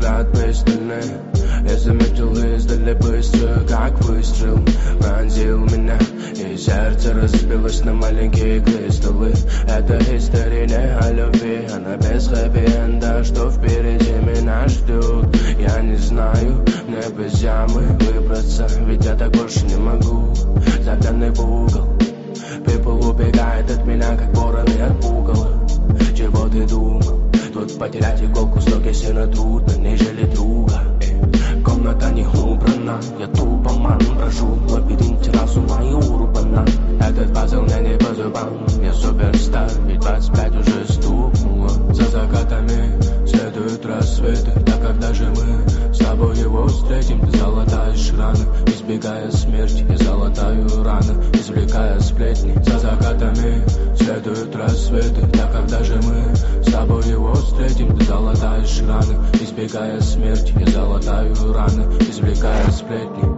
горят пристально. Я заметил издали быстро, как выстрел пронзил меня, и сердце разбилось на маленькие кристаллы. Это история не о любви, она без хэппи-энда. Что впереди меня ждет, я не знаю. Мне без ямы выбраться, ведь я так больше не могу. Загнанный в угол, people убегает от меня, как вороны от пугала. Чего ты думал? Тут потерять иголку в стоге сильно трудно, нежели друга. Комната не убрана, я тупо брожу в лабиринте разума и урбана. Этот пазл мне не по зубам, я суперстар, ведь 25 уже стукнуло. За закатами следуют рассветы, так когда же мы с тобой его встретим? Ты золотаешь раны, избегая смерти, я золотаю раны, извлекая сплетни. За закатами следуют рассветы, так когда же мы с тобой его встретим? Ты золотаешь раны, избегая смерти, я золотаю раны, извлекая сплетни.